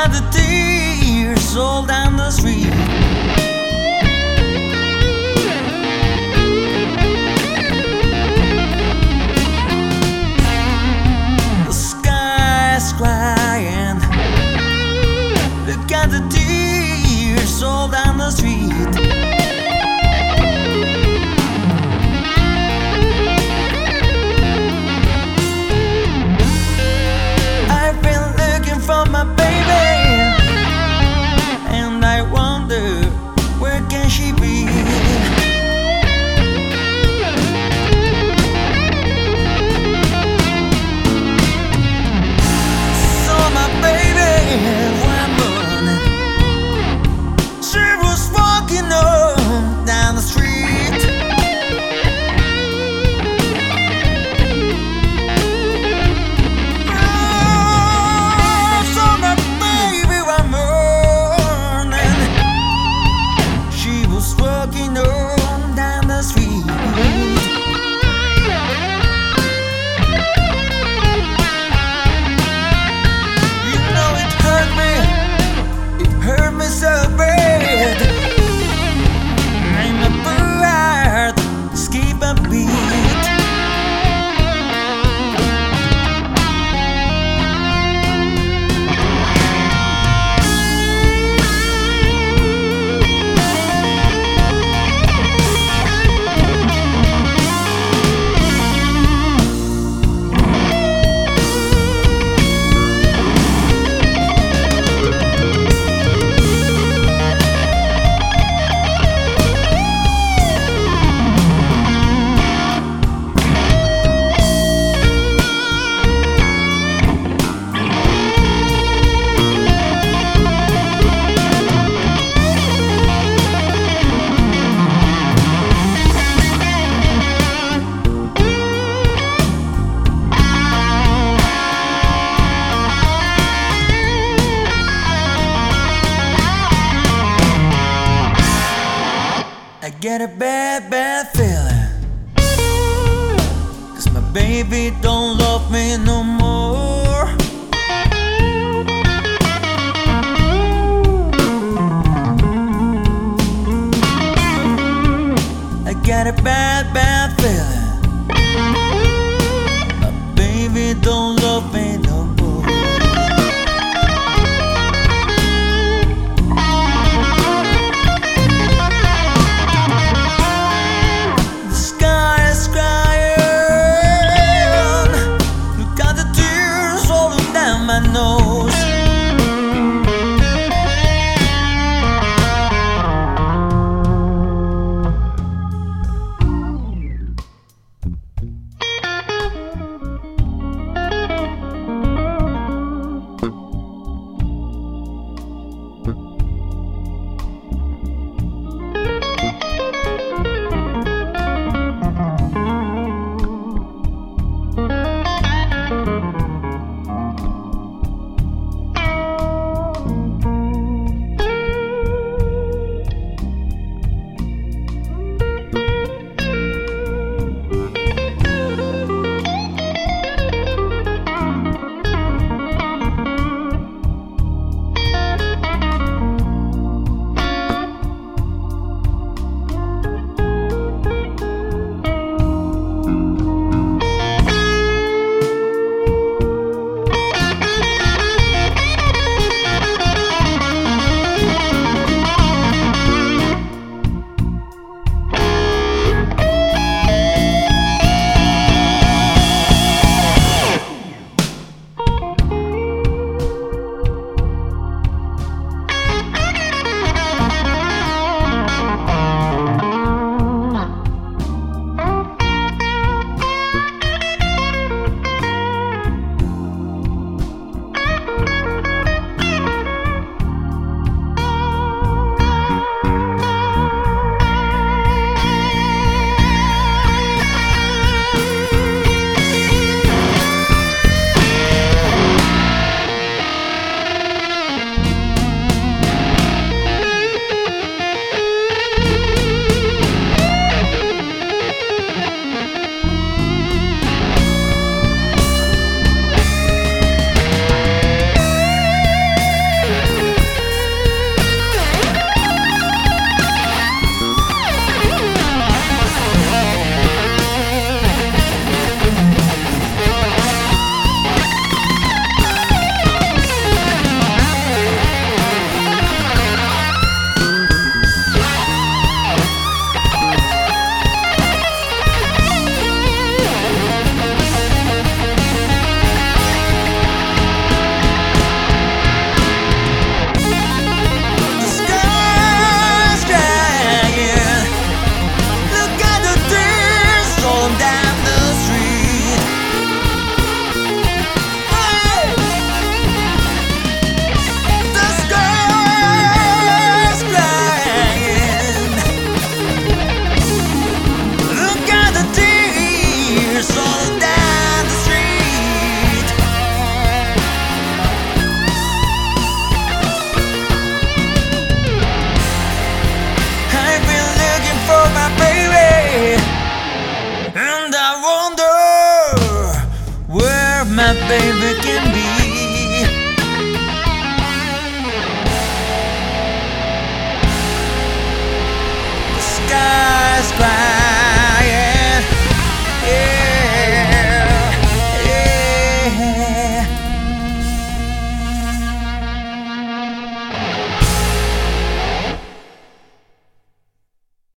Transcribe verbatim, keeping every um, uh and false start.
got the tears all down the street. The sky's crying. Look at the tears all down the street. For my baby, and I wonder where can she be. So my baby, one morning, she was walking on down the street. Walking on down the street. You know it hurt me, it hurt me so bad. And my heart skip a beat. I get a bad, bad feeling, 'cause my baby don't love me no more. I get a bad, bad feeling, my baby don't love me no more. My nose. my baby can be.